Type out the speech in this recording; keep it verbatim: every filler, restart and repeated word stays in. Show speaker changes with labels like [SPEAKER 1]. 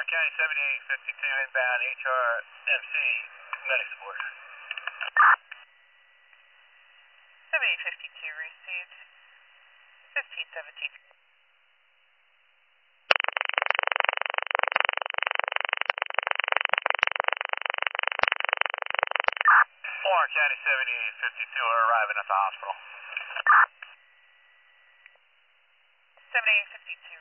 [SPEAKER 1] County seventy-eight fifty-two inbound H R M C medic support.
[SPEAKER 2] seventy-eight fifty-two received. fifteen seventeen.
[SPEAKER 1] Warren County seventy-eight fifty-two are arriving at the hospital.
[SPEAKER 2] seventy-eight fifty-two.